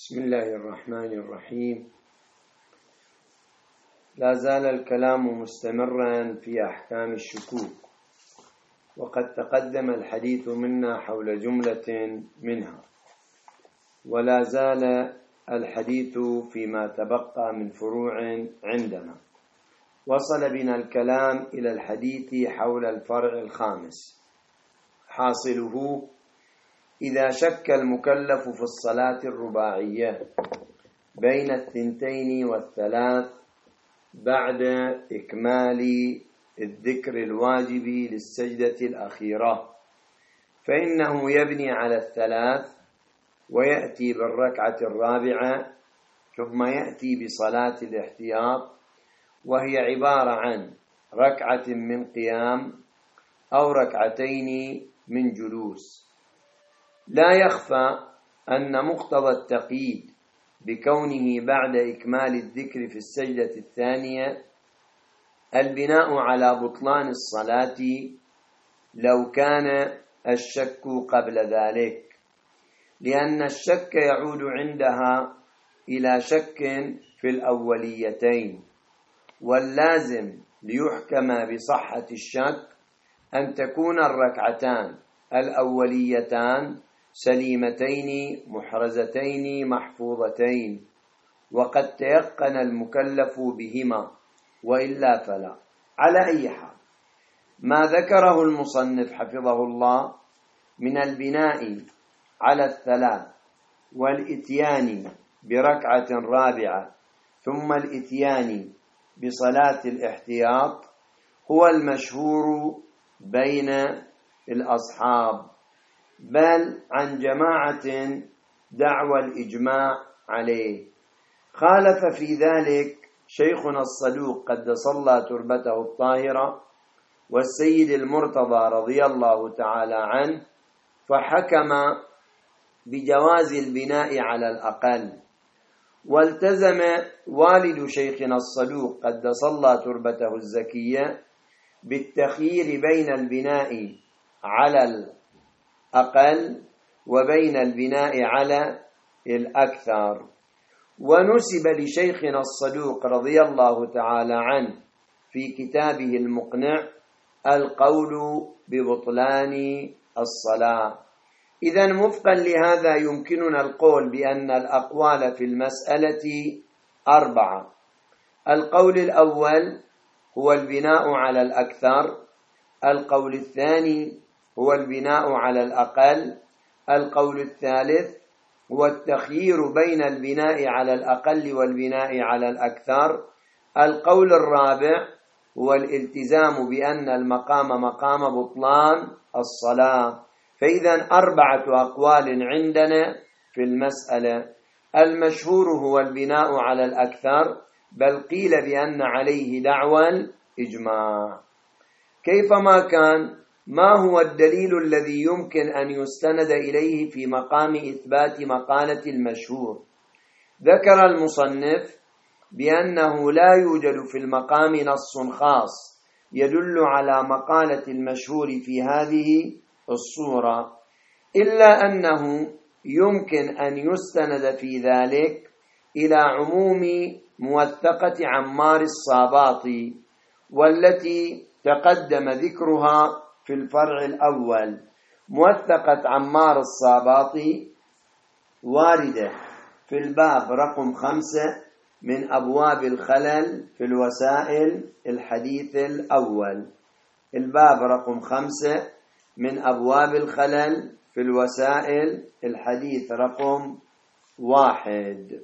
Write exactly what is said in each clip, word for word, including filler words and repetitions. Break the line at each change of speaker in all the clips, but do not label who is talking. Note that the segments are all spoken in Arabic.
بسم الله الرحمن الرحيم. لا زال الكلام مستمرا في أحكام الشكوك، وقد تقدم الحديث منا حول جملة منها، ولا زال الحديث فيما تبقى من فروع عندنا. وصل بنا الكلام إلى الحديث حول الفرع الخامس، حاصله: إذا شك المكلف في الصلاة الرباعية بين الثنتين والثلاث بعد إكمال الذكر الواجب للسجدة الأخيرة، فإنه يبني على الثلاث ويأتي بالركعة الرابعة، ثم يأتي بصلاة الاحتياط، وهي عبارة عن ركعة من قيام أو ركعتين من جلوس. لا يخفى أن مقتضى التقييد بكونه بعد إكمال الذكر في السجدة الثانية البناء على بطلان الصلاة لو كان الشك قبل ذلك، لأن الشك يعود عندها إلى شك في الأوليتين، واللازم ليحكم بصحة الشك أن تكون الركعتان الأوليتان سليمتين محرزتين محفوظتين، وقد تيقن المكلف بهما، وإلا فلا. على أي حال، ما ذكره المصنف حفظه الله من البناء على الثلاث والإتيان بركعة رابعة ثم الإتيان بصلاة الاحتياط هو المشهور بين الأصحاب، بل عن جماعة دعوى الإجماع عليه. خالف في ذلك شيخنا الصدوق قدس الله تربته الطاهرة والسيد المرتضى رضي الله تعالى عنه، فحكم بجواز البناء على الأقل. والتزم والد شيخنا الصدوق قدس الله تربته الزكية بالتخيير بين البناء على الأقل وبين البناء على الأكثر. ونسب لشيخنا الصدوق رضي الله تعالى عنه في كتابه المقنع القول ببطلان الصلاة. إذن وفقا لهذا يمكننا القول بأن الأقوال في المسألة أربعة. القول الأول هو البناء على الأكثر، القول الثاني هو البناء على الأقل، القول الثالث هو التخيير بين البناء على الأقل والبناء على الأكثر، القول الرابع هو الالتزام بأن المقام مقام بطلان الصلاة. فإذا أربعة أقوال عندنا في المسألة. المشهور هو البناء على الأكثر، بل قيل بأن عليه دعوى الإجماع. كيفما كان، ما هو الدليل الذي يمكن أن يستند إليه في مقام إثبات مقالة المشهور؟ ذكر المصنف بأنه لا يوجد في المقام نص خاص يدل على مقالة المشهور في هذه الصورة، إلا أنه يمكن أن يستند في ذلك إلى عموم موثقة عمار الصاباطي، والتي تقدم ذكرها في الفرع الأول. موثقة عمار الصاباطي واردة في الباب رقم خمسة من أبواب الخلل في الوسائل الحديث الأول. الباب رقم خمسة من أبواب الخلل في الوسائل الحديث رقم واحد.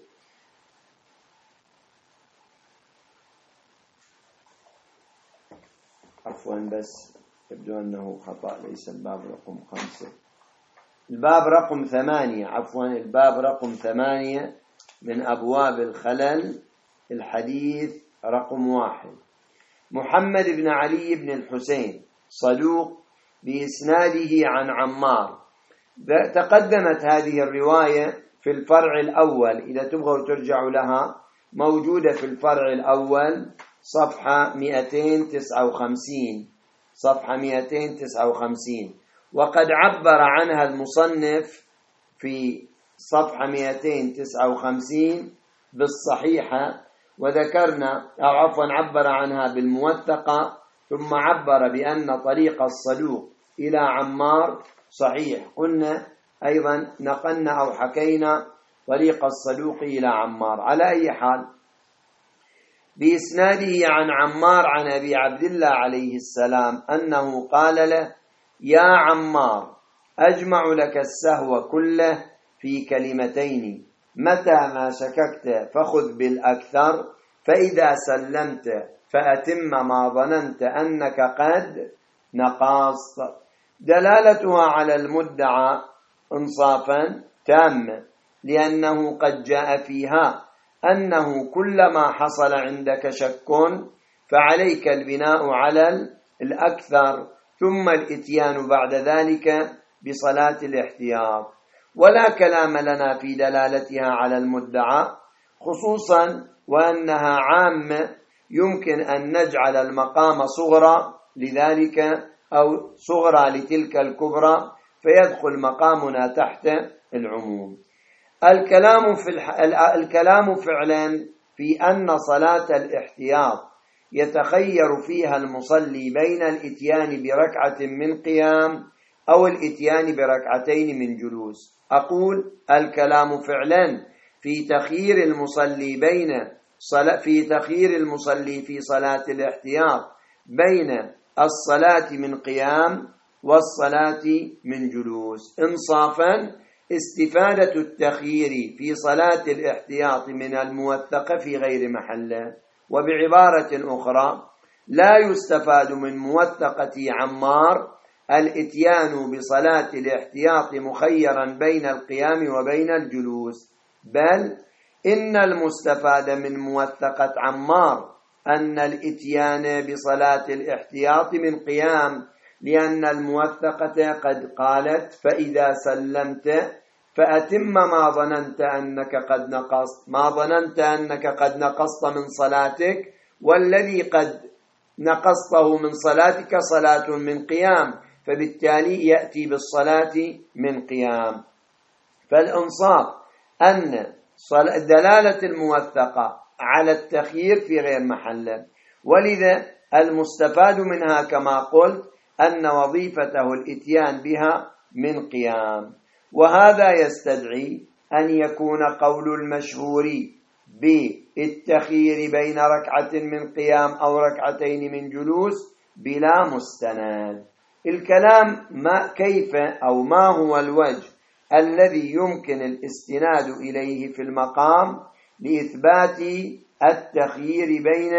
عفوا، بس يبدو أنه خطأ، ليس الباب رقم خمسة، الباب رقم ثمانية. عفوا، الباب رقم ثمانية من أبواب الخلل الحديث رقم واحد. محمد بن علي بن الحسين صدوق بإسناده عن عمار. تقدمت هذه الرواية في الفرع الأول، إذا تبغوا ترجعوا لها، موجودة في الفرع الأول صفحة مئتين وتسعة وخمسين، صفحة مئتين وتسعة وخمسين. وقد عبر عنها المصنف في صفحة مئتين وتسعة وخمسين بالصحيحة، وذكرنا أو عفوا عبر عنها بالموثقة، ثم عبر بأن طريق الصدوق إلى عمار صحيح. قلنا أيضا نقلنا أو حكينا طريق الصدوق إلى عمار. على أي حال، بإسناده عن عمار عن أبي عبد الله عليه السلام أنه قال له: يا عمار، أجمع لك السهو كله في كلمتين، متى ما شككت فخذ بالأكثر، فإذا سلمت فأتم ما ظننت أنك قد نقصت. دلالتها على المدعى إنصافا تاما، لأنه قد جاء فيها أنه كلما حصل عندك شك فعليك البناء على الأكثر، ثم الإتيان بعد ذلك بصلاة الاحتياط. ولا كلام لنا في دلالتها على المدعى، خصوصا وأنها عامة، يمكن أن نجعل المقام صغرى لذلك أو صغرى لتلك الكبرى، فيدخل مقامنا تحت العموم. الكلام في الح... الكلام فعلا في أن صلاة الاحتياط يتخير فيها المصلي بين الإتيان بركعة من قيام أو الإتيان بركعتين من جلوس. أقول الكلام فعلا في تخيير المصلي بين صلاة في تخيير المصلي في صلاة الاحتياط بين الصلاة من قيام والصلاة من جلوس. إنصافا، استفادة التخيير في صلاة الاحتياط من الموثقة في غير محله. وبعبارة أخرى، لا يستفاد من موثقة عمار الإتيان بصلاة الاحتياط مخيرا بين القيام وبين الجلوس، بل إن المستفاد من موثقة عمار أن الإتيان بصلاة الاحتياط من قيام، لأن الموثقة قد قالت: فإذا سلمت فأتم ما ظننت أنك قد نقصت. ما ظننت أنك قد نقصت من صلاتك، والذي قد نقصته من صلاتك صلاة من قيام، فبالتالي يأتي بالصلاة من قيام. فالإنصاف أن دلالة الموثقة على التخيير في غير محله، ولذا المستفاد منها كما قلت أن وظيفته الإتيان بها من قيام. وهذا يستدعي أن يكون قول المشهور بالتخيير بين ركعة من قيام أو ركعتين من جلوس بلا مستند. الكلام ما كيف أو ما هو الوجه الذي يمكن الاستناد إليه في المقام لإثبات التخيير بين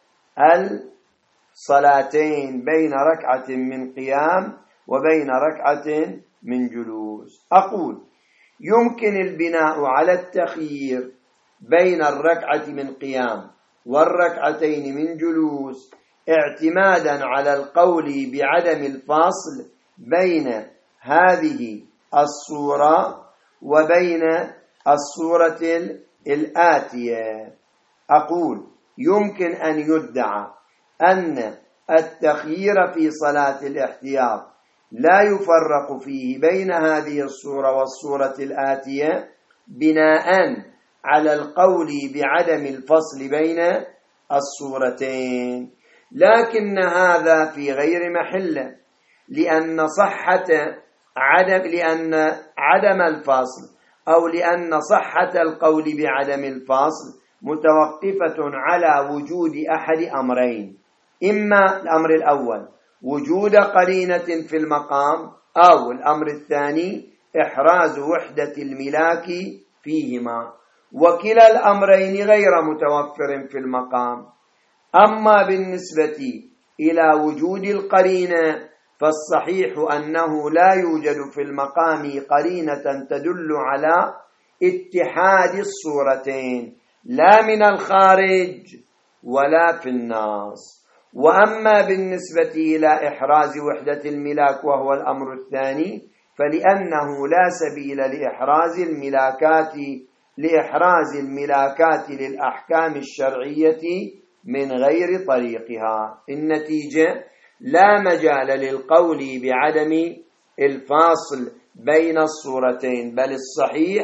الصلاتين، بين ركعة من قيام وبين ركعة من جلوس. أقول يمكن البناء على التخيير بين الركعة من قيام والركعتين من جلوس اعتمادا على القول بعدم الفاصل بين هذه الصورة وبين الصورة الآتية. أقول يمكن أن يدعى أن التخيير في صلاة الاحتياط لا يفرق فيه بين هذه الصورة والصورة الآتية بناء على القول بعدم الفصل بين الصورتين، لكن هذا في غير محله، لأن صحة عدم لأن عدم الفصل أو لأن صحة القول بعدم الفصل متوقفة على وجود أحد أمرين: إما الأمر الأول وجود قرينة في المقام، أو الأمر الثاني إحراز وحدة الملاك فيهما، وكلا الأمرين غير متوفر في المقام. أما بالنسبة إلى وجود القرينة فالصحيح أنه لا يوجد في المقام قرينة تدل على اتحاد الصورتين، لا من الخارج ولا في النص. وأما بالنسبة إلى إحراز وحدة الملاك وهو الأمر الثاني، فلأنه لا سبيل لإحراز الملاكات لإحراز الملاكات للأحكام الشرعية من غير طريقها. النتيجة لا مجال للقول بعدم الفاصل بين الصورتين، بل الصحيح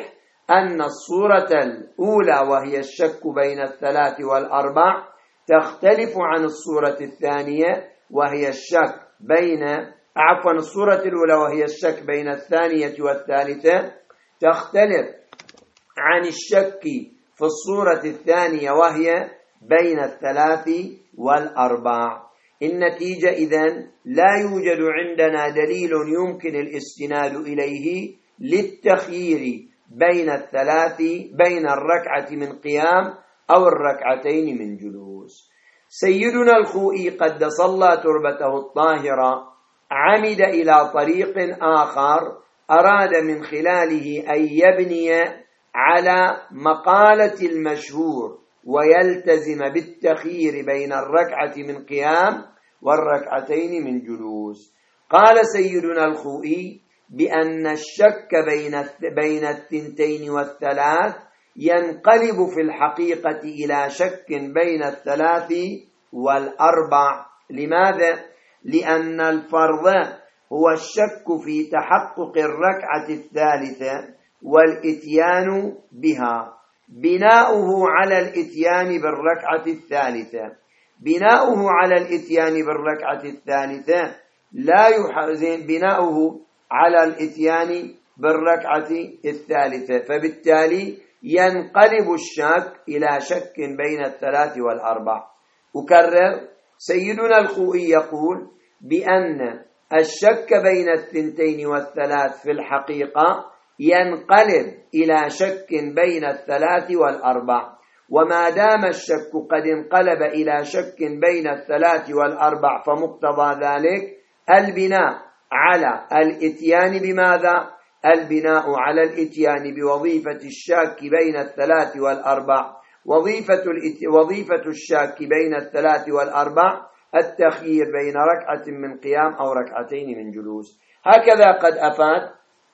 أن الصورة الأولى وهي الشك بين الثلاث والأربع تختلف عن الصورة الثانية وهي الشك بين عفوا الصورة الأولى وهي الشك بين الثانية والثالثة تختلف عن الشك في الصورة الثانية وهي بين الثلاث والأربع. النتيجة إذن لا يوجد عندنا دليل يمكن الاستناد إليه للتخيير بين الثلاث بين الركعة من قيام أو الركعتين من جلوس. سيدنا الخوئي قدس الله تربته الطاهرة عمد إلى طريق آخر أراد من خلاله أن يبني على مقالة المشهور ويلتزم بالتخيير بين الركعة من قيام والركعتين من جلوس. قال سيدنا الخوئي بأن الشك بين بين الثنتين والثلاث ينقلب في الحقيقة إلى شك بين الثلاث والأربع. لماذا؟ لأن الفرض هو الشك في تحقق الركعة الثالثة والإتيان بها. بناؤه على الإتيان بالركعة الثالثة بناؤه على الإتيان بالركعة الثالثة لا يحزن بناؤه على الإتيان بالركعة الثالثة، فبالتالي ينقلب الشك إلى شك بين الثلاث والأربع. أكرر، سيدنا الخوئي يقول بأن الشك بين الثنتين والثلاث في الحقيقة ينقلب إلى شك بين الثلاث والأربع، وما دام الشك قد انقلب إلى شك بين الثلاث والأربع فمقتضى ذلك البناء على الإتيان بماذا؟ البناء على الإتيان بوظيفة الشاك بين الثلاث والأربع. وظيفة, وظيفة الشاك بين الثلاث والأربع التخيير بين ركعة من قيام أو ركعتين من جلوس. هكذا قد أفاد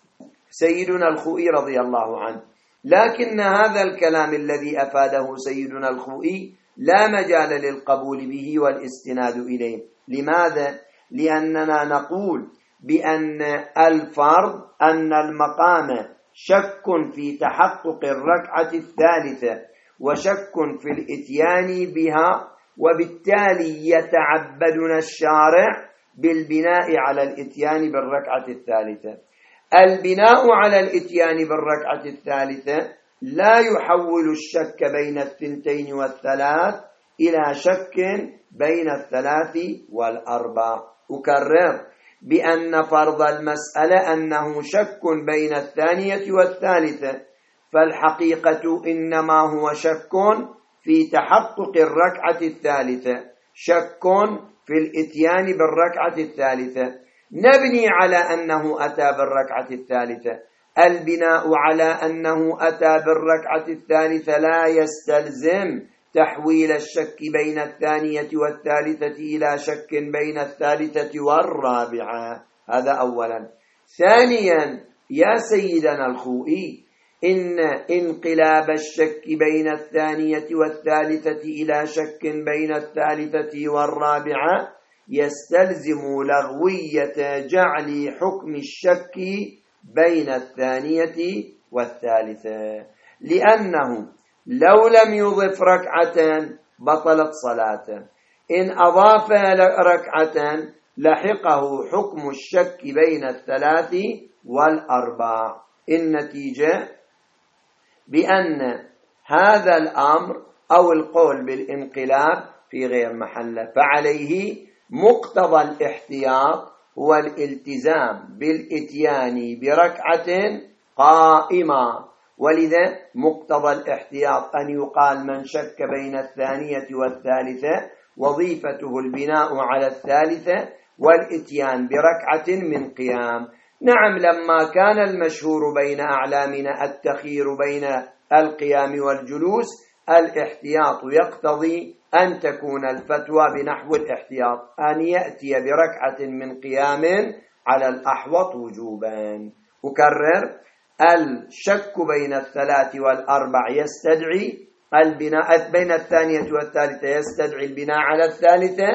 سيدنا الخوئي رضي الله عنه، لكن هذا الكلام الذي أفاده سيدنا الخوئي لا مجال للقبول به والاستناد إليه. لماذا؟ لأننا نقول بأن الفرض أن المقام شك في تحقق الركعة الثالثة وشك في الإتيان بها، وبالتالي يتعبدنا الشارع بالبناء على الإتيان بالركعة الثالثة. البناء على الإتيان بالركعة الثالثة لا يحول الشك بين الثنتين والثلاث إلى شك بين الثلاث والأربع. أكرر بأن فرض المسألة أنه شك بين الثانية والثالثة، فالحقيقة إنما هو شك في تحقق الركعة الثالثة، شك في الإتيان بالركعة الثالثة. نبني على أنه أتى بالركعة الثالثة. البناء على أنه أتى بالركعة الثالثة لا يستلزم تحويل الشك بين الثانية والثالثة إلى شك بين الثالثة والرابعة. هذا أولا. ثانيا، يا سيدنا الخوئي، إن انقلاب الشك بين الثانية والثالثة إلى شك بين الثالثة والرابعة يستلزم لغوية جعل حكم الشك بين الثانية والثالثة، لأنه لو لم يضف ركعة بطلت صلاته، إن أضاف ركعة لحقه حكم الشك بين الثلاث والأربع. النتيجة بأن هذا الأمر أو القول بالانقلاب في غير محله، فعليه مقتضى الاحتياط هو الالتزام بالإتيان بركعة قائمة. ولذا مقتضى الاحتياط أن يقال من شك بين الثانية والثالثة وظيفته البناء على الثالثة والإتيان بركعة من قيام. نعم، لما كان المشهور بين أعلامنا التخيير بين القيام والجلوس، الاحتياط يقتضي أن تكون الفتوى بنحو الاحتياط، أن يأتي بركعة من قيام على الأحوط وجوبا. أكرر، الشك بين الثلاث والأربع يستدعي البناء بين الثانية والثالثة يستدعي البناء على الثالثة،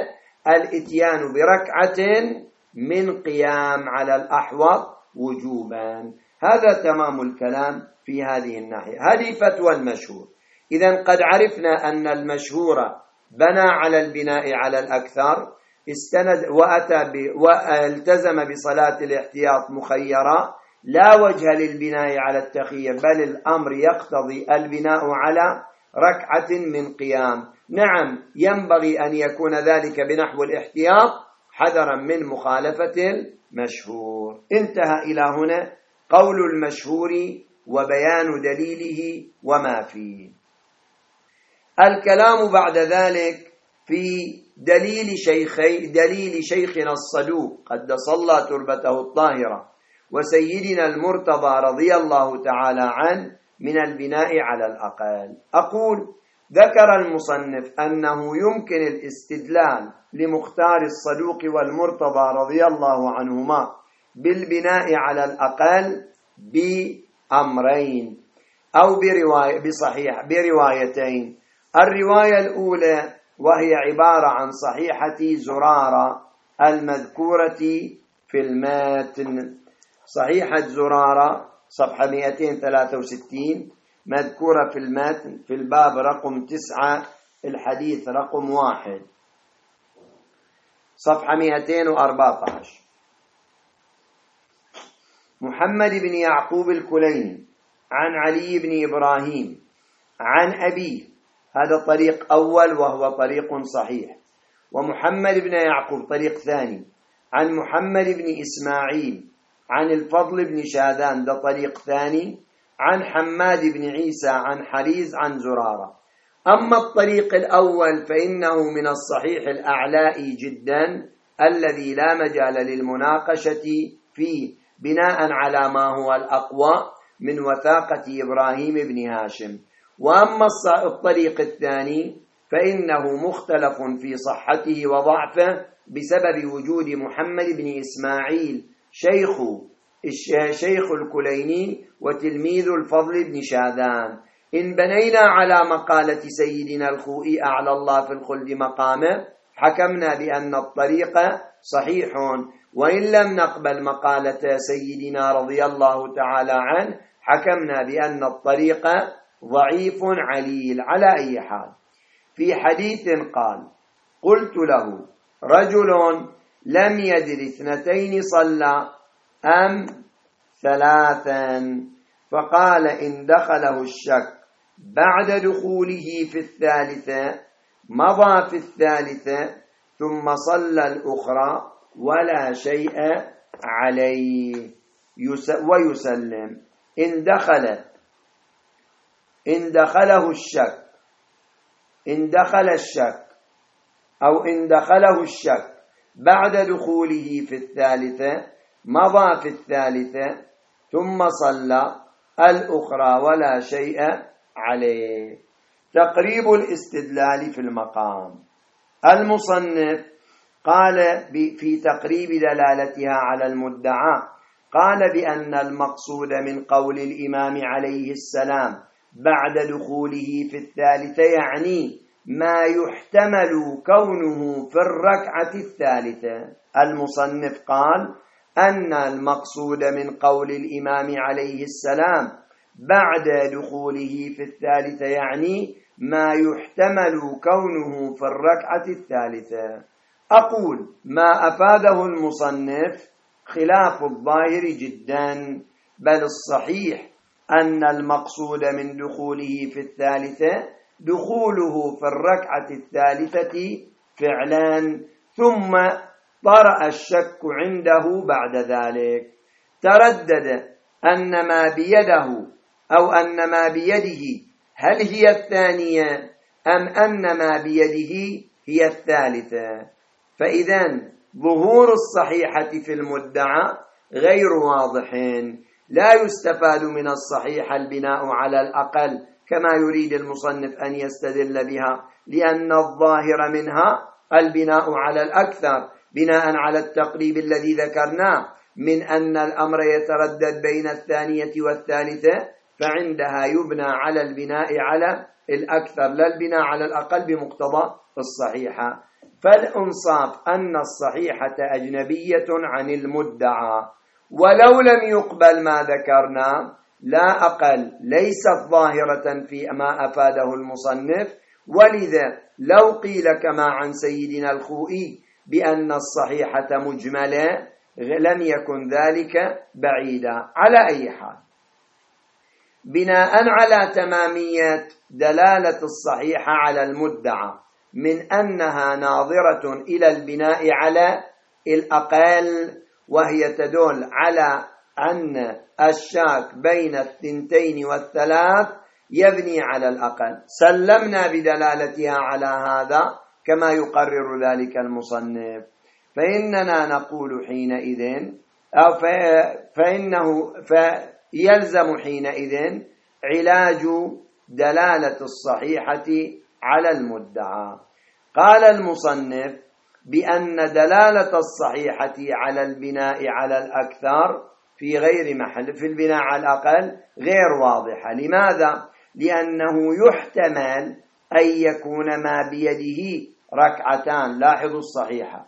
الإتيان بركعة من قيام على الأحوط وجوبا. هذا تمام الكلام في هذه الناحية. هذه فتوى المشهور. إذن قد عرفنا أن المشهور بنى على البناء على الأكثر، استند وأتى والتزم بصلاة الاحتياط مخيرا، لا وجه للبناء على التخيير، بل الأمر يقتضي البناء على ركعة من قيام. نعم ينبغي أن يكون ذلك بنحو الاحتياط حذرا من مخالفة المشهور. انتهى إلى هنا قول المشهور وبيان دليله وما فيه. الكلام بعد ذلك في دليل شيخي دليل شيخنا الصدوق قدس الله تربته الطاهرة وسيدنا المرتضى رضي الله تعالى عنه من البناء على الأقل. أقول ذكر المصنف أنه يمكن الاستدلال لمختار الصدوق والمرتضى رضي الله عنهما بالبناء على الأقل بأمرين أو برواية بصحيح بروايتين. الرواية الأولى وهي عبارة عن صحيحة زرارة المذكورة في الماتن، صحيحة زرارة صفحة مئتين وثلاثة وستين مذكورة في الماتن في الباب رقم تسعة الحديث رقم واحد صفحة مئتين وأربعة عشر. محمد بن يعقوب الكليني عن علي بن إبراهيم عن أبيه، هذا طريق أول وهو طريق صحيح. ومحمد بن يعقوب طريق ثاني عن محمد بن إسماعيل عن الفضل بن شاذان، ده طريق ثاني عن حماد بن عيسى عن حريز عن زرارة. أما الطريق الأول فإنه من الصحيح الأعلاء جدا الذي لا مجال للمناقشة فيه بناء على ما هو الأقوى من وثاقة إبراهيم بن هاشم. وأما الطريق الثاني فإنه مختلف في صحته وضعفه بسبب وجود محمد بن إسماعيل شيخ شيخ الكليني وتلميذ الفضل بن شاذان. إن بنينا على مقالة سيدنا الخوئي أعلى الله في الخلد مقامه حكمنا بأن الطريق صحيح، وإن لم نقبل مقالة سيدنا رضي الله تعالى عنه حكمنا بأن الطريق ضعيف عليل. على أي حال، في حديث قال: قلت له رجل لم يدر اثنتين صلى أم ثلاثا، فقال: إن دخله الشك بعد دخوله في الثالثة مضى في الثالثة ثم صلى الأخرى ولا شيء عليه ويسلم. إن دخل إن دخله الشك إن دخل الشك أو إن دخله الشك بعد دخوله في الثالثة مضى في الثالثة ثم صلى الأخرى ولا شيء عليه. تقريب الاستدلال في المقام. المصنف قال في تقريب دلالتها على المدعى، قال بأن المقصود من قول الإمام عليه السلام بعد دخوله في الثالثة يعني ما يحتمل كونه في الركعة الثالثة. المصنف قال أن المقصود من قول الإمام عليه السلام بعد دخوله في الثالثة يعني ما يحتمل كونه في الركعة الثالثة. أقول ما أفاده المصنف خلاف الظاهر جدا، بل الصحيح أن المقصود من دخوله في الثالثة دخوله في الركعة الثالثة فعلا، ثم طرأ الشك عنده بعد ذلك، تردد أن ما بيده أو أن ما بيده هل هي الثانية أم أن ما بيده هي الثالثة. فإذن ظهور الصحيحة في المدعى غير واضح، لا يستفاد من الصحيح البناء على الأقل كما يريد المصنف أن يستدل بها، لأن الظاهر منها البناء على الأكثر بناء على التقريب الذي ذكرناه من أن الأمر يتردد بين الثانية والثالثة، فعندها يبنى على البناء على الأكثر لا البناء على الأقل بمقتضى الصحيحة. فالإنصاف أن الصحيحة أجنبية عن المدعى، ولو لم يقبل ما ذكرنا لا أقل ليست ظاهرة في ما أفاده المصنف، ولذا لو قيل كما عن سيدنا الخوئي بأن الصحيحة مجملة لم يكن ذلك بعيدا. على أي حال، بناء على تمامية دلالة الصحيحة على المدعى من أنها ناظرة إلى البناء على الأقل، وهي تدل على أن الشاك بين الثنتين والثلاث يبني على الأقل، سلمنا بدلالتها على هذا كما يقرر ذلك المصنف، فإننا نقول حينئذ أو فإنه فيلزم حينئذ علاج دلالة الصحيحة على المدعى. قال المصنف بأن دلالة الصحيحة على البناء على الأكثر في غير محل في البناء على الأقل غير واضحة. لماذا؟ لأنه يحتمل أن يكون ما بيده ركعتان. لاحظوا الصحيحة،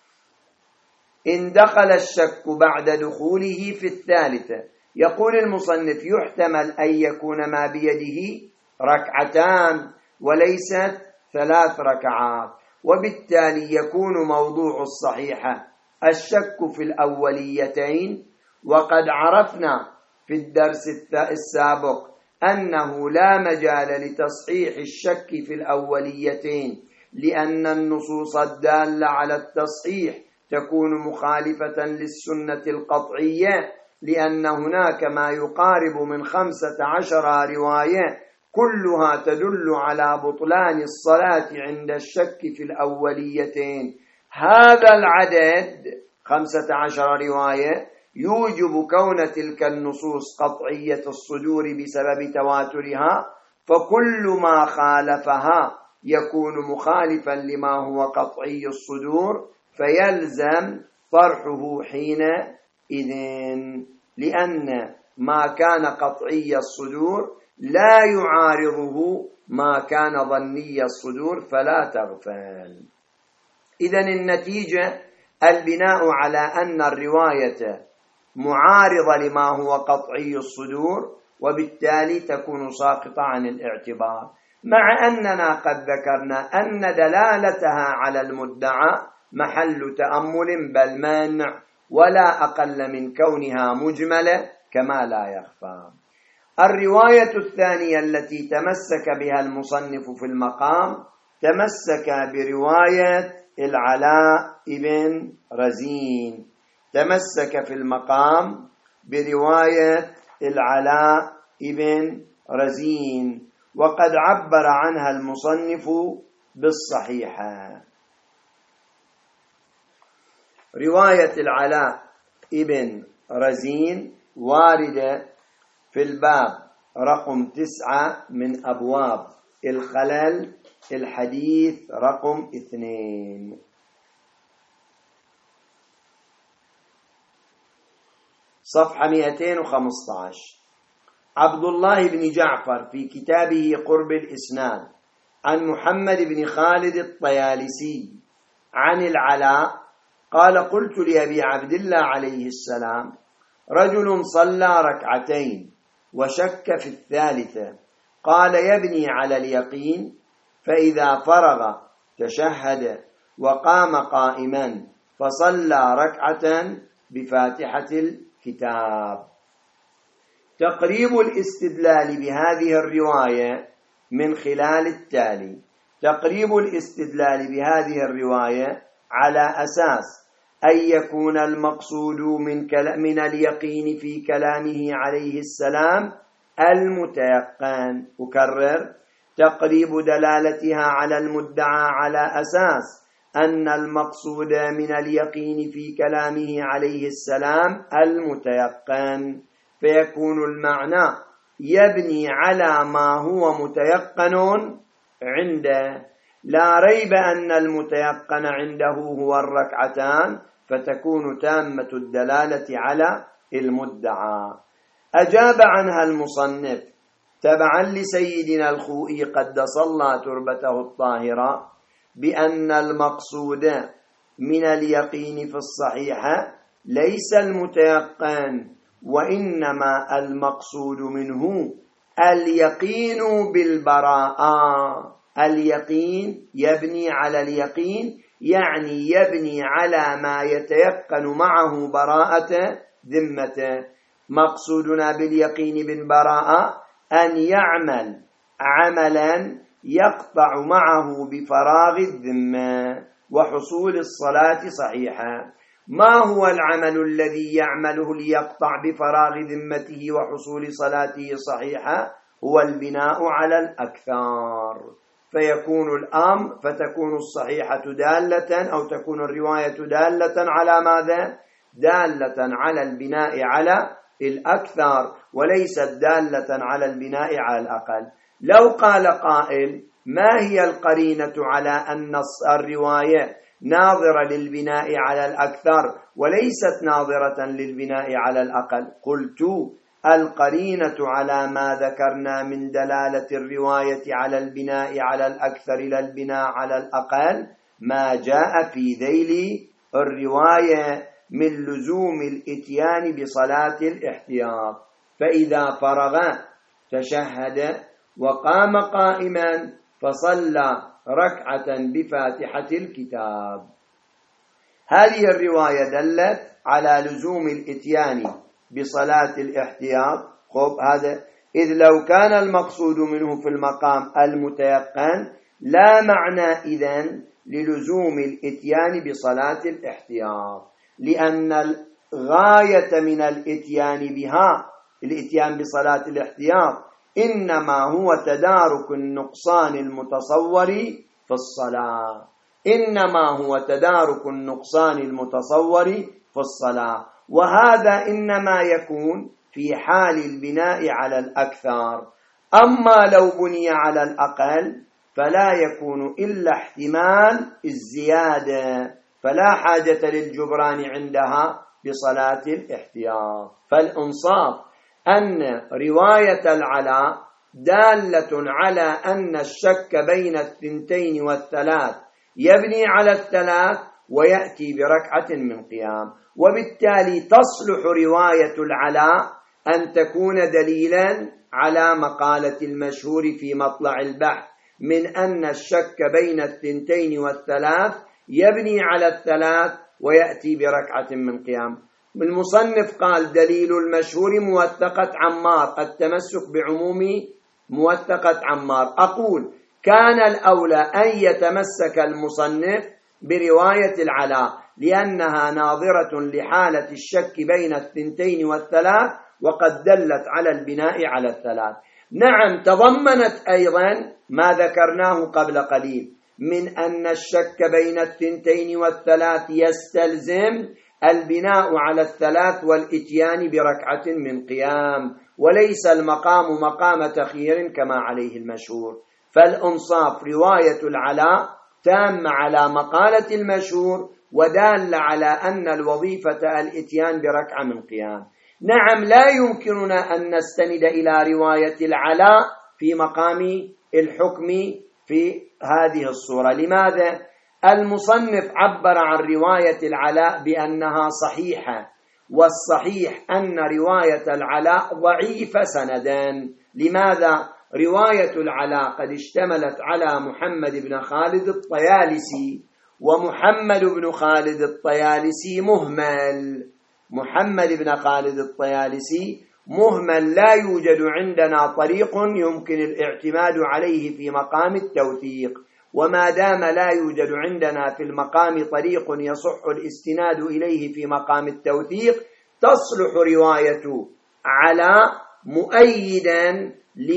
إن دخل الشك بعد دخوله في الثالثة، يقول المصنف يحتمل أن يكون ما بيده ركعتان وليست ثلاث ركعات، وبالتالي يكون موضوع الصحيحة الشك في الأوليتين. وقد عرفنا في الدرس السابق أنه لا مجال لتصحيح الشك في الأوليتين، لأن النصوص الدالة على التصحيح تكون مخالفة للسنة القطعية، لأن هناك ما يقارب من خمسة عشر رواية كلها تدل على بطلان الصلاة عند الشك في الأوليتين. هذا العدد خمسة عشر رواية يوجب كون تلك النصوص قطعية الصدور بسبب تواترها، فكل ما خالفها يكون مخالفا لما هو قطعي الصدور، فيلزم طرحه حينئذ، لأن ما كان قطعي الصدور لا يعارضه ما كان ظني الصدور، فلا تغفل. إذن النتيجة البناء على أن الرواية معارضة لما هو قطعي الصدور، وبالتالي تكون ساقطة عن الاعتبار، مع أننا قد ذكرنا أن دلالتها على المدعى محل تأمل بل مانع، ولا أقل من كونها مجملة كما لا يخفى. الرواية الثانية التي تمسك بها المصنف في المقام تمسك برواية العلاء بن رزين، تمسك في المقام برواية العلاء بن رزين، وقد عبر عنها المصنف بالصحيحة. رواية العلاء بن رزين واردة في الباب رقم تسعة من أبواب الخلل، الحديث رقم اثنين، صفحة مئتين وخمسة عشر. عبد الله بن جعفر في كتابه قرب الإسناد عن محمد بن خالد الطيالسي عن العلاء قال: قلت لأبي عبد الله عليه السلام: رجل صلى ركعتين وشك في الثالثة، قال: يبني على اليقين، فإذا فرغ تشهد وقام قائما فصلى ركعة بفاتحة الكتاب. تقريب الاستدلال بهذه الرواية من خلال التالي: تقريب الاستدلال بهذه الرواية على أساس أن يكون المقصود من, من اليقين في كلامه عليه السلام المتيقن. أكرر: تقريب دلالتها على المدعى على أساس أن المقصود من اليقين في كلامه عليه السلام المتيقن، فيكون المعنى يبني على ما هو متيقن عنده، لا ريب أن المتيقن عنده هو الركعتان، فتكون تامة الدلالة على المدعى. أجاب عنها المصنف تبعا لسيدنا الخوئي قدس الله تربته الطاهرة بأن المقصود من اليقين في الصحيحة ليس المتيقن، وإنما المقصود منه اليقين بالبراءة. اليقين يبني على اليقين، يعني يبني على ما يتيقن معه براءة ذمته. مقصودنا باليقين بالبراءة أن يعمل عملا يقطع معه بفراغ الذمة وحصول الصلاة صحيحة. ما هو العمل الذي يعمله ليقطع بفراغ ذمته وحصول صلاته صحيحة؟ هو البناء على الأكثار، فيكون الأمر فتكون الصحيحة دالة أو تكون الرواية دالة على ماذا؟ دالة على البناء على الأكثر، وليست دالة على البناء على الأقل. لو قال قائل ما هي القرينة على أن الرواية ناظرة للبناء على الأكثر وليست ناظرة للبناء على الأقل؟ قلت القرينة على ما ذكرنا من دلالة الرواية على البناء على الأكثر إلى البناء على الأقل ما جاء في ذيل الرواية من لزوم الإتيان بصلاة الاحتياط. فإذا فرغ تشهد وقام قائما فصلى ركعة بفاتحة الكتاب. هذه الرواية دلت على لزوم الإتيان بصلاة الاحتياط. خب هذا إذ لو كان المقصود منه في المقام المتيقن لا معنى إذن للزوم الإتيان بصلاة الاحتياط، لأن الغاية من الإتيان بها الإتيان بصلاة الاحتياط إنما هو تدارك النقصان المتصور في الصلاة، إنما هو تدارك النقصان المتصور في الصلاة، وهذا إنما يكون في حال البناء على الأكثر. أما لو بني على الأقل فلا يكون إلا احتمال الزيادة، فلا حاجة للجبران عندها بصلاة الاحتياط. فالإنصاف أن رواية العلاء دالة على أن الشك بين الثنتين والثلاث يبني على الثلاث ويأتي بركعة من قيام، وبالتالي تصلح رواية العلاء أن تكون دليلا على مقالة المشهور في مطلع البحث من أن الشك بين الثنتين والثلاث يبني على الثلاث ويأتي بركعة من قيام. المصنف قال دليل المشهور موثقة عمار، التمسك بعموم موثقة عمار. أقول كان الأولى أن يتمسك المصنف برواية العلاء لأنها ناظرة لحالة الشك بين الثنتين والثلاث وقد دلت على البناء على الثلاث. نعم تضمنت أيضا ما ذكرناه قبل قليل من أن الشك بين الثنتين والثلاث يستلزم البناء على الثلاث والإتيان بركعة من قيام، وليس المقام مقام تخيير كما عليه المشهور. فالإنصاف رواية العلاء تامة على مقالة المشهور ودال على أن الوظيفة الإتيان بركعة من قيام. نعم لا يمكننا أن نستند إلى رواية العلاء في مقام الحكم في هذه الصورة. لماذا؟ المصنف عبر عن رواية العلاء بأنها صحيحة، والصحيح أن رواية العلاء ضعيفة سندا. لماذا؟ رواية العلاء قد اشتملت على محمد بن خالد الطيالسي، ومحمد بن خالد الطيالسي مهمل. محمد بن خالد الطيالسي مهمل، لا يوجد عندنا طريق يمكن الاعتماد عليه في مقام التوثيق، وما دام لا يوجد عندنا في المقام طريق يصح الاستناد إليه في مقام التوثيق تصلح رواية على مؤيدا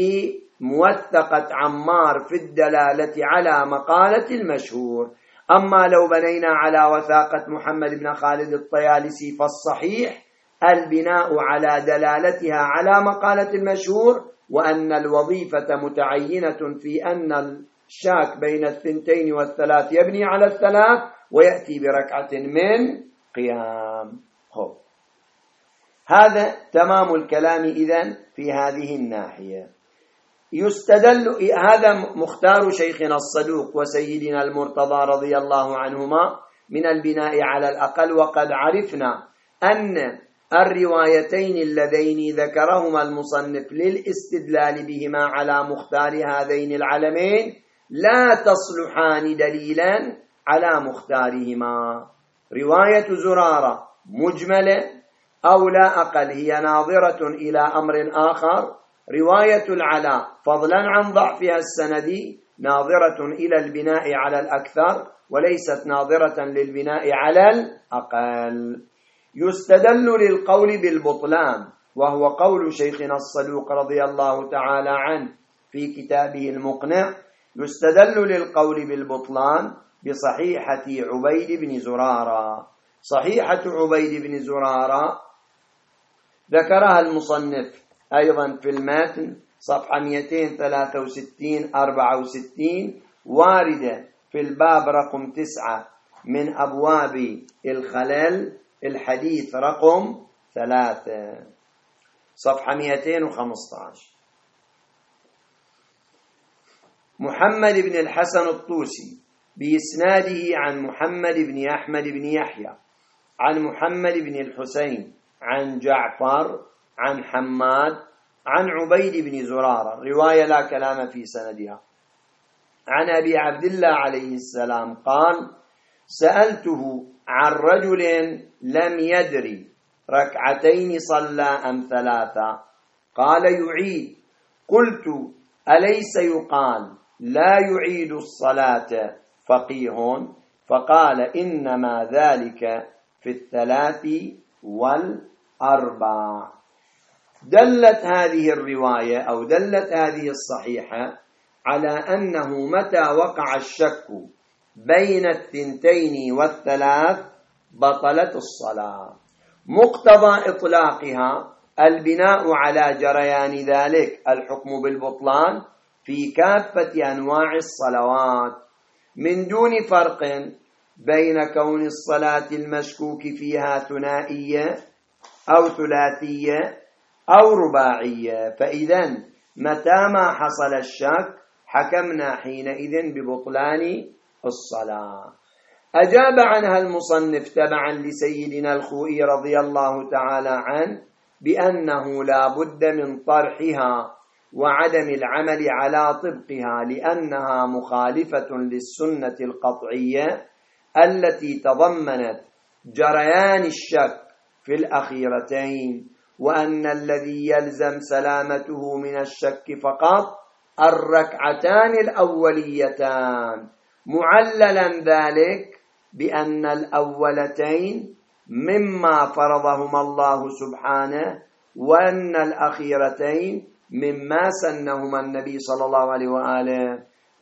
لموثقة عمار في الدلالة على مقالة المشهور. أما لو بنينا على وثاقة محمد بن خالد الطيالسي فالصحيح البناء على دلالتها على مقالة المشهور، وأن الوظيفة متعينة في أن الشاك بين الثنتين والثلاث يبني على الثلاث ويأتي بركعة من قيام. خب هذا تمام الكلام إذن في هذه الناحية. يستدل هذا مختار شيخنا الصدوق وسيدنا المرتضى رضي الله عنهما من البناء على الأقل، وقد عرفنا أن الروايتين اللذين ذكرهما المصنف للاستدلال بهما على مختار هذين العلمين لا تصلحان دليلا على مختارهما. رواية زرارة مجملة أو لا أقل هي ناظرة إلى أمر آخر، رواية العلاء فضلا عن ضعفها السندي ناظرة إلى البناء على الأكثر وليست ناظرة للبناء على الأقل. يستدل للقول بالبطلان، وهو قول شيخنا الصدوق رضي الله تعالى عنه في كتابه المقنع، يستدل للقول بالبطلان بصحيحة عبيد بن زرارة. صحيحة عبيد بن زرارة ذكرها المصنف أيضا في المتن صفحة مئتين وثلاثة وستين أربعة وستين، واردة في الباب رقم تسعة من أبواب الخلل، الحديث رقم ثلاثة صفحة مئتين وخمسة عشر. محمد بن الحسن الطوسي بإسناده عن محمد بن أحمد بن يحيى عن محمد بن الحسين عن جعفر عن حماد عن عبيد بن زرارة، رواية لا كلام في سندها، عن أبي عبد الله عليه السلام قال: سألته عن رجل لم يدري ركعتين صلى أم ثلاثة، قال يعيد. قلت: أليس يقال لا يعيد الصلاة فقيه؟ فقال: إنما ذلك في الثلاث والأربع. دلت هذه الرواية أو دلت هذه الصحيحة على أنه متى وقع الشك بين الثنتين والثلاث بطلت الصلاة. مقتضى إطلاقها البناء على جريان ذلك الحكم بالبطلان في كافة أنواع الصلوات، من دون فرق بين كون الصلاة المشكوك فيها ثنائية أو ثلاثية أو رباعية. فإذا متى ما حصل الشك حكمنا حينئذ ببطلان الصلاة. أجاب عنها المصنف تبعا لسيدنا الخوئي رضي الله تعالى عنه بأنه لا بد من طرحها وعدم العمل على طبقها، لأنها مخالفة للسنة القطعية التي تضمنت جريان الشك في الأخيرتين، وأن الذي يلزم سلامته من الشك فقط الركعتان الأوليتان، معللا ذلك بأن الأولتين مما فرضهما الله سبحانه، وأن الأخيرتين مما سنهما النبي صلى الله عليه وآله.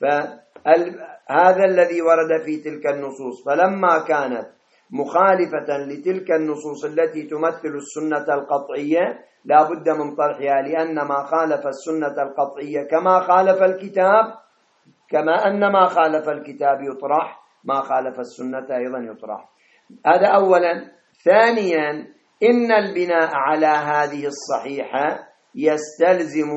فهذا الذي ورد في تلك النصوص، فلما كانت مخالفة لتلك النصوص التي تمثل السنة القطعية لا بد من طرحها، لأن ما خالف السنة القطعية كما خالف الكتاب، كما أن ما خالف الكتاب يطرح، ما خالف السنة أيضا يطرح. هذا أولا. ثانيا، إن البناء على هذه الصحيحة يستلزم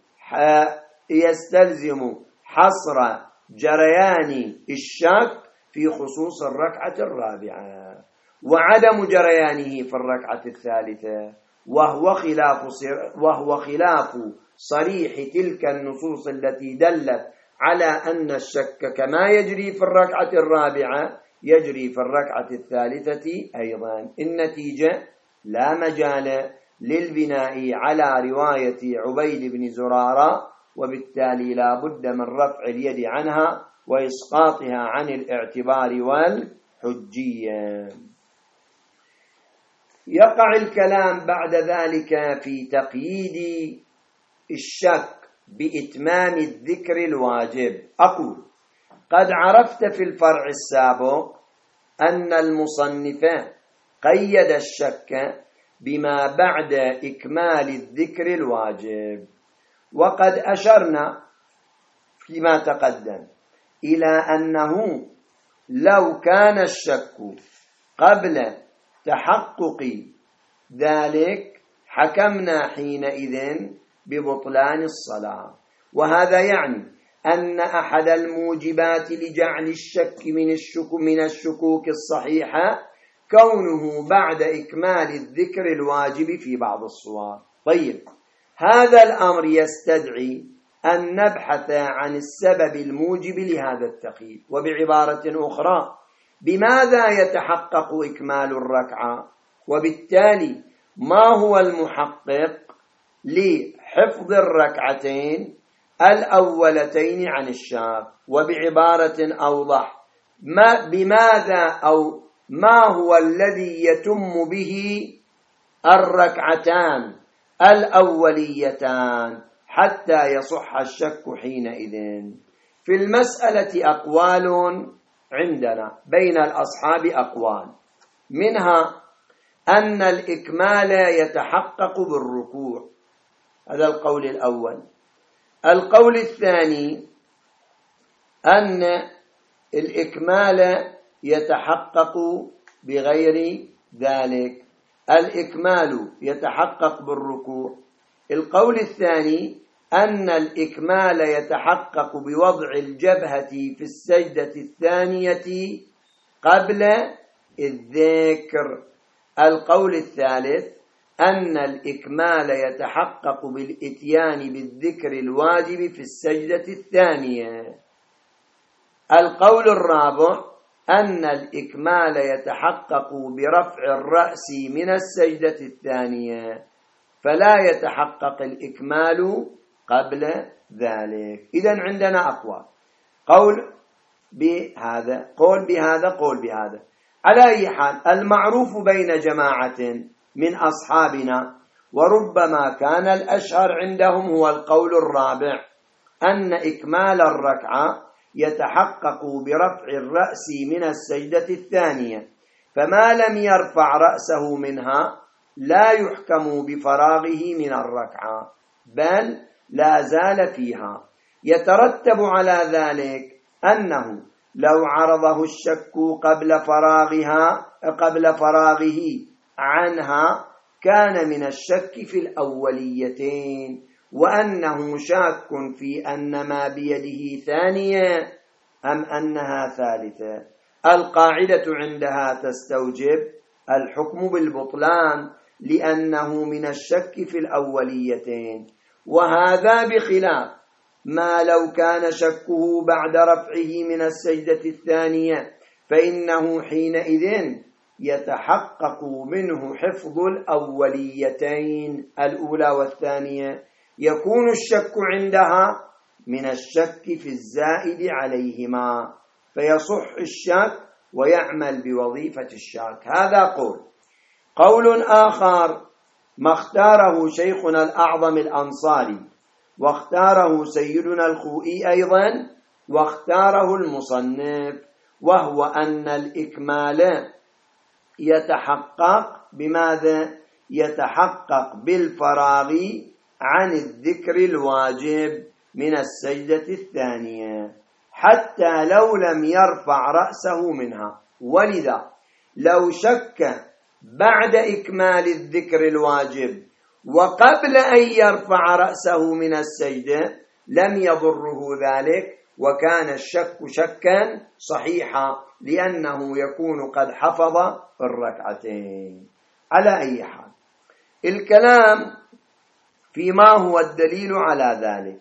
يستلزم حصر جريان الشك في خصوص الركعة الرابعة وعدم جريانه في الركعة الثالثة، وهو خلاف وهو خلاف صريح تلك النصوص التي دلت على أن الشك كما يجري في الركعة الرابعة يجري في الركعة الثالثة أيضا. النتيجة لا مجال للبناء على رواية عبيد بن زرارة، وبالتالي لا بد من رفع اليد عنها وإسقاطها عن الاعتبار والحجية. يقع الكلام بعد ذلك في تقييد الشك بإتمام الذكر الواجب. أقول: قد عرفت في الفرع السابق أن المصنف قيد الشك بما بعد إكمال الذكر الواجب، وقد أشرنا فيما تقدم إلى أنه لو كان الشك قبل تحقق ذلك حكمنا حينئذ ببطلان الصلاة. وهذا يعني أن أحد الموجبات لجعل الشك من الشك من الشكوك الصحيحة كونه بعد إكمال الذكر الواجب في بعض الصور. طيب، هذا الأمر يستدعي أن نبحث عن السبب الموجب لهذا التقييد. وبعبارة أخرى، بماذا يتحقق إكمال الركعة؟ وبالتالي ما هو المحقق لحفظ الركعتين الأولتين عن الشاك؟ وبعبارة أوضح، ما بماذا أو ما هو الذي يتم به الركعتان الأوليتان حتى يصح الشك حينئذ؟ في المسألة أقوال عندنا بين الأصحاب، أقوال منها أن الإكمال يتحقق بالركوع، هذا القول الأول. القول الثاني أن الإكمال يتحقق بغير ذلك، الإكمال يتحقق بالركوع. القول الثاني أن الإكمال يتحقق بوضع الجبهة في السجدة الثانية قبل الذكر. القول الثالث أن الإكمال يتحقق بالإتيان بالذكر الواجب في السجدة الثانية. القول الرابع أن الإكمال يتحقق برفع الرأس من السجدة الثانية، فلا يتحقق الإكمال قبل ذلك. إذن عندنا أقوال، قول بهذا، قول بهذا، قول بهذا. على أي حال، المعروف بين جماعة من أصحابنا وربما كان الأشهر عندهم هو القول الرابع، أن إكمال الركعة يتحقق برفع الرأس من السجدة الثانية، فما لم يرفع رأسه منها لا يحكم بفراغه من الركعة، بل لا زال فيها. يترتب على ذلك أنه لو عرضه الشك قبل فراغها قبل فراغه عنها كان من الشك في الأوليتين، وأنه شاك في أن ما بيده ثانية أم أنها ثالثة. القاعدة عندها تستوجب الحكم بالبطلان لأنه من الشك في الأوليتين، وهذا بخلاف ما لو كان شكه بعد رفعه من السجدة الثانية، فإنه حينئذ يتحقق منه حفظ الأوليتين الأولى والثانية، يكون الشك عندها من الشك في الزائد عليهما، فيصح الشك ويعمل بوظيفة الشك. هذا قول. قول آخر ما اختاره شيخنا الأعظم الأنصاري، واختاره سيدنا الخوئي أيضا، واختاره المصنف، وهو أن الإكمال يتحقق بماذا؟ يتحقق بالفراغ عن الذكر الواجب من السجدة الثانية حتى لو لم يرفع رأسه منها. ولذا لو شك بعد إكمال الذكر الواجب وقبل أن يرفع رأسه من السجدة لم يضره ذلك، وكان الشك شكا صحيحا لأنه يكون قد حفظ الركعتين. على أي حال، الكلام فيما هو الدليل على ذلك.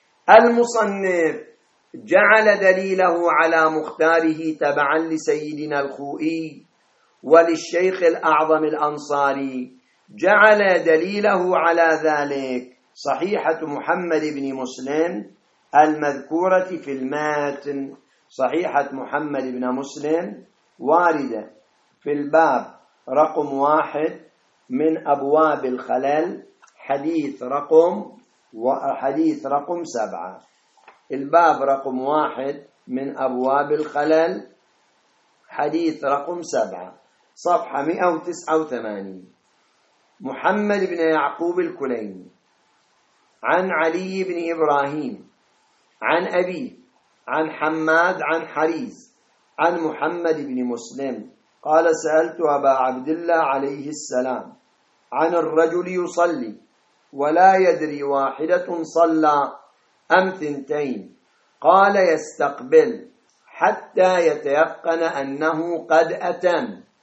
المصنف جعل دليله على مختاره تبعا لسيدنا الخوئي وللشيخ الأعظم الأنصاري، جعل دليله على ذلك صحيحة محمد بن مسلم المذكورة في الماتن. صحيحة محمد بن مسلم واردة في الباب رقم واحد من أبواب الخلل، حديث رقم وحديث رقم سبعة. الباب رقم واحد من أبواب الخلل، حديث رقم سبعة، صفحة مئة وتسعة وثمانين. محمد بن يعقوب الكليني عن علي بن إبراهيم عن أبيه عن حماد عن حريز عن محمد بن مسلم قال: سألت أبا عبد الله عليه السلام عن الرجل يصلي ولا يدري واحدة صلى أم ثنتين، قال: يستقبل حتى يتيقن أنه قد أتم،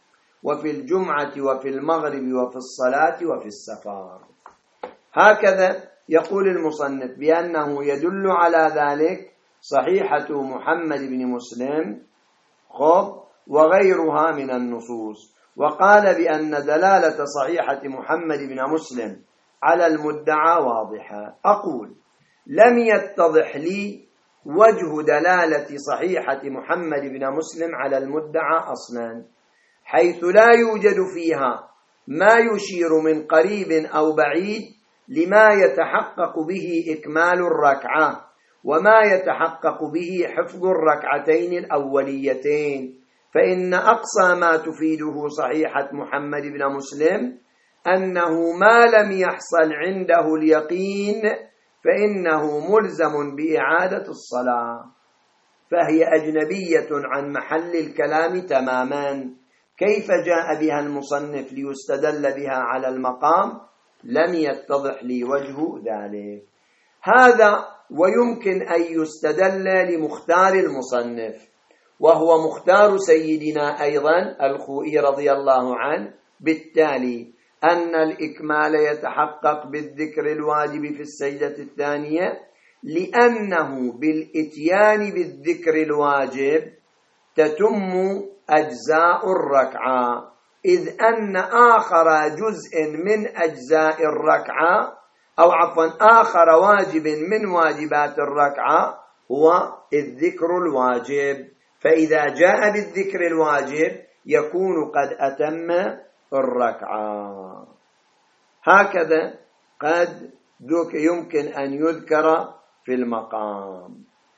وفي الجمعة وفي المغرب وفي الصلاة وفي السفر. هكذا يقول المصنف بأنه يدل على ذلك صحيحة محمد بن مسلم خب وغيرها من النصوص. وقال بأن دلالة صحيحة محمد بن مسلم على المدعى واضحة. أقول لم يتضح لي وجه دلالة صحيحة محمد بن مسلم على المدعى أصلا، حيث لا يوجد فيها ما يشير من قريب أو بعيد لما يتحقق به إكمال الركعة وما يتحقق به حفظ الركعتين الأوليتين. فإن أقصى ما تفيده صحيحة محمد بن مسلم أنه ما لم يحصل عنده اليقين فإنه ملزم بإعادة الصلاة، فهي أجنبية عن محل الكلام تماما. كيف جاء بها المصنف ليستدل بها على المقام؟ لم يتضح لي وجه ذلك. هذا ويمكن أن يستدل لمختار المصنف، وهو مختار سيدنا أيضا الخوئي رضي الله عنه، بالتالي أن الإكمال يتحقق بالذكر الواجب في السجدة الثانية، لأنه بالإتيان بالذكر الواجب تتم أجزاء الركعة، إذ أن آخر جزء من أجزاء الركعة أو عفوا آخر واجب من واجبات الركعة هو الذكر الواجب. فإذا جاء بالذكر الواجب يكون قد أتم الركعة. هكذا قد يمكن أن يذكر في المقام.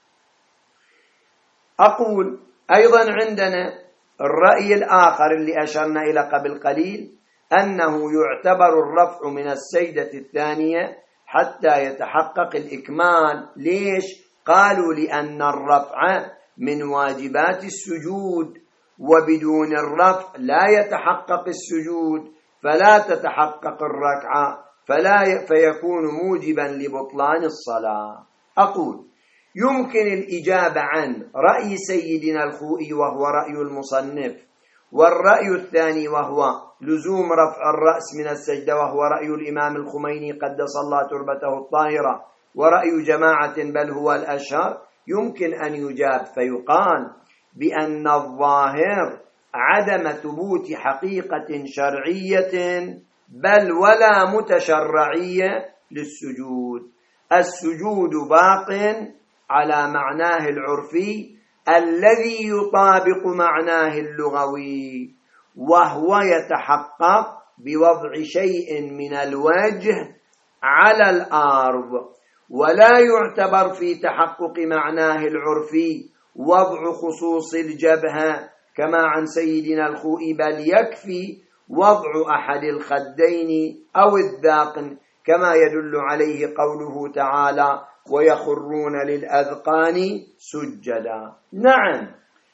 أقول أيضا عندنا الرأي الآخر اللي أشرنا إلى قبل قليل، أنه يعتبر الرفع من السجدة الثانية حتى يتحقق الإكمال. ليش؟ قالوا لأن الرفع من واجبات السجود، وبدون الرفع لا يتحقق السجود فلا تتحقق الركعة، فلا فيكون موجبا لبطلان الصلاة. أقول يمكن الإجابة عن رأي سيدنا الخوئي وهو رأي المصنف، والرأي الثاني وهو لزوم رفع الرأس من السجدة وهو رأي الإمام الخميني قدس الله تربته الطاهرة ورأي جماعة بل هو الأشهر، يمكن أن يجاب فيقال بأن الظاهر عدم ثبوت حقيقة شرعية بل ولا متشرعية للسجود. السجود باق على معناه العرفي الذي يطابق معناه اللغوي، وهو يتحقق بوضع شيء من الوجه على الأرض، ولا يعتبر في تحقق معناه العرفي وضع خصوص الجبهة كما عن سيدنا الخوئي، بل يكفي وضع أحد الخدين أو الذاقن كما يدل عليه قوله تعالى ويخرون للأذقان سجدا. نعم،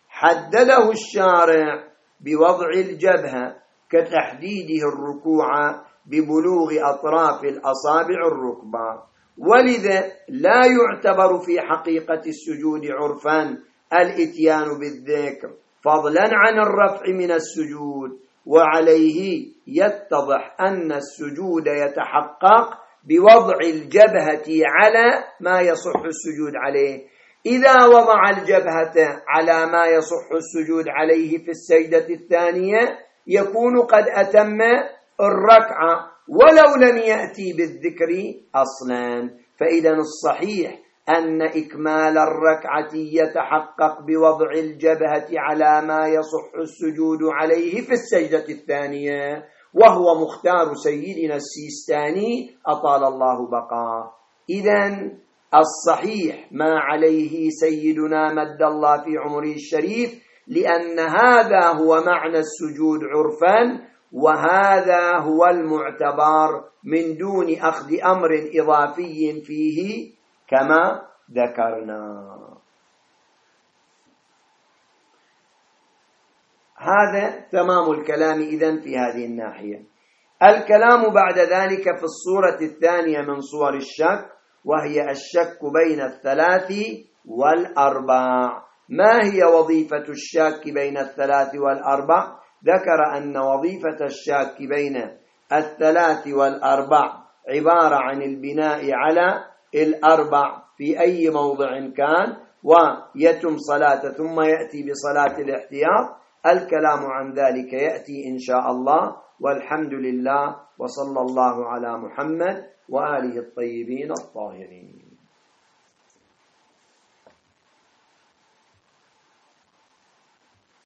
حدده الشارع بوضع الجبهة كتحديده الركوع ببلوغ أطراف الأصابع الركبة، ولذا لا يعتبر في حقيقة السجود عرفا الإتيان بالذكر فضلا عن الرفع من السجود، وعليه يتضح أن السجود يتحقق بوضع الجبهة على ما يصح السجود عليه. إذا وضع الجبهة على ما يصح السجود عليه في السجدة الثانية يكون قد أتم الركعة ولو لم يأتي بالذكر أصلا. فإذا الصحيح أن إكمال الركعة يتحقق بوضع الجبهة على ما يصح السجود عليه في السجدة الثانية، وهو مختار سيدنا السيستاني أطال الله بقاه. إذن الصحيح ما عليه سيدنا مد الله في عمره الشريف، لأن هذا هو معنى السجود عرفا، وهذا هو المعتبر من دون أخذ أمر إضافي فيه كما ذكرنا. هذا تمام الكلام إذن في هذه الناحية. الكلام بعد ذلك في الصورة الثانية من صور الشك، وهي الشك بين الثلاث والأربع. ما هي وظيفة الشك بين الثلاث والأربع؟ ذكر أن وظيفة الشاك بين الثلاث والأربع عبارة عن البناء على الأربع في أي موضع كان، ويتم صلاة ثم يأتي بصلاة الاحتياط. الكلام عن ذلك يأتي إن شاء الله، والحمد لله، وصلى الله على محمد وآله الطيبين الطاهرين.